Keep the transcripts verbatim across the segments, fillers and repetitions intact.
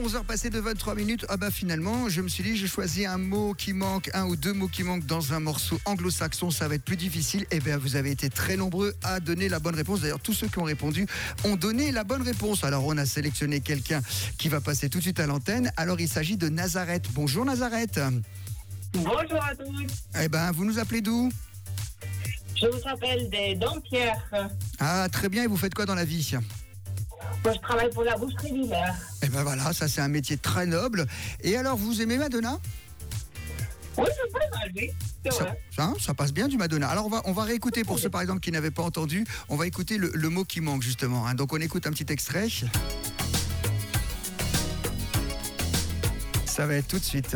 onze heures passées de vingt-trois minutes. Ah bah finalement, je me suis dit, j'ai choisi un mot qui manque, un ou deux mots qui manquent dans un morceau anglo-saxon, ça va être plus difficile. Eh bien, vous avez été très nombreux à donner la bonne réponse. D'ailleurs, tous ceux qui ont répondu ont donné la bonne réponse. Alors, on a sélectionné quelqu'un qui va passer tout de suite à l'antenne. Alors, il s'agit de Nazareth. Bonjour Nazareth. Bonjour à tous. Eh ben, vous nous appelez d'où ? Je vous appelle des Dampierre. Ah, très bien. Et vous faites quoi dans la vie ? Moi, je travaille pour la boucherie d'hiver. Eh ben voilà, ça c'est un métier très noble. Et alors, vous aimez Madonna ? Oui, je peux mal, oui. C'est Ça, vrai. ça, ça passe bien du Madonna. Alors on va, on va réécouter pour ceux par exemple qui n'avaient pas entendu. On va écouter le, le mot qui manque justement. Hein. Donc on écoute un petit extrait. Ça va être tout de suite.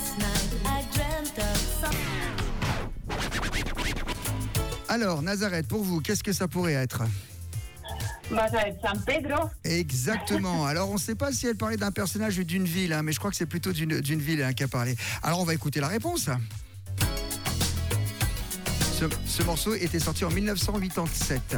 Alors Nazareth, pour vous, qu'est-ce que ça pourrait être ? Bah, ça va être San Pedro. Exactement. Alors, on ne sait pas si elle parlait d'un personnage ou d'une ville, hein, mais je crois que c'est plutôt d'une, d'une ville hein, qui a parlé. Alors, on va écouter la réponse. Ce, ce morceau était sorti en dix-neuf cent quatre-vingt-sept.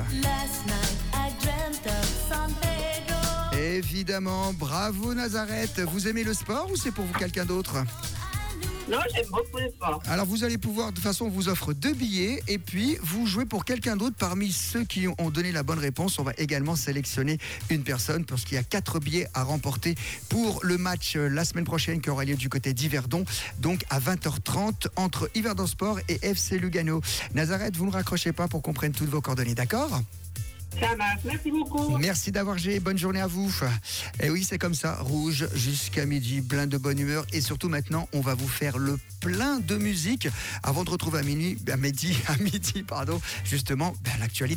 Évidemment, bravo Nazareth. Vous aimez le sport ou c'est pour vous quelqu'un d'autre ? Non, j'aime beaucoup le sport. Alors vous allez pouvoir, de toute façon on vous offre deux billets et puis vous jouez pour quelqu'un d'autre parmi ceux qui ont donné la bonne réponse. On va également sélectionner une personne parce qu'il y a quatre billets à remporter pour le match la semaine prochaine qui aura lieu du côté d'Yverdon, donc à vingt heures trente entre Yverdon Sport et F C Lugano. Nazareth, vous ne raccrochez pas pour qu'on prenne toutes vos coordonnées, d'accord ? Ça marche, merci beaucoup. Merci d'avoir joué, bonne journée à vous. Et oui, c'est comme ça, rouge jusqu'à midi, plein de bonne humeur. Et surtout maintenant, on va vous faire le plein de musique avant de retrouver à minuit, à midi, à midi, pardon, justement, ben, l'actualité.